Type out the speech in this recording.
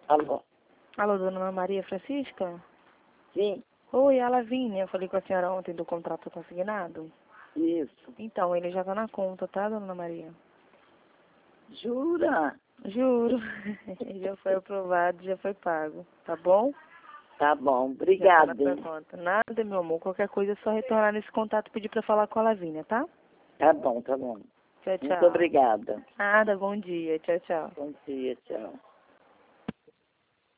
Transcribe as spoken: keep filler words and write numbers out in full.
Alô? Alô, dona Ana Maria Francisca? Sim, Oi, a Lavínia. Eu falei com a senhora ontem do contrato consignado. isso. Então, ele já tá na conta, tá, dona Ana Maria? Jura? Juro. Já foi aprovado, já foi pago. Tá bom? Tá bom, Já tá na obrigada. sua hein? conta. Nada, meu amor. Qualquer coisa é só retornar nesse contato e pedir pra falar com a Lavínia, tá? Tá bom, tá bom. Tchau, tchau. Muito obrigada. Nada, bom dia. Tchau, tchau. Bom dia, tchau.